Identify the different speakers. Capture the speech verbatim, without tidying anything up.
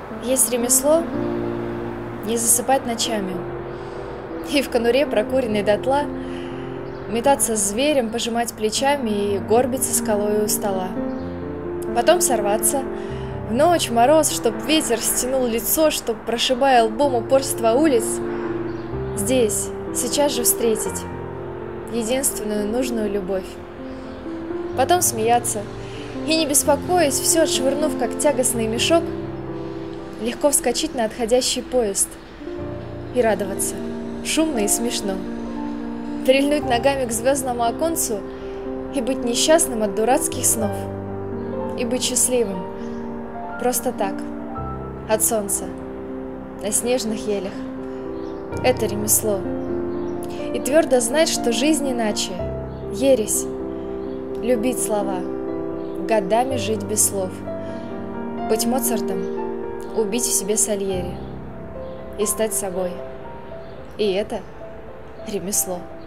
Speaker 1: Есть ремесло не засыпать ночами и в конуре, прокуренной дотла, метаться с зверем, пожимать плечами и горбиться скалой у стола. Потом сорваться в ночь, в мороз, чтоб ветер стянул лицо, чтоб, прошибая лбом упорство улиц, здесь, сейчас же встретить единственную нужную любовь. Потом смеяться и, не беспокоясь, все отшвырнув, как тягостный мешок, легко вскочить на отходящий поезд и радоваться, шумно и смешно, прильнуть ногами к звездному оконцу и быть несчастным от дурацких снов, и быть счастливым просто так, от солнца, на снежных елях. Это ремесло. И твердо знать, что жизнь иначе, ересь, любить слова, годами жить без слов, быть Моцартом, убить в себе Сальери и стать собой. И это ремесло.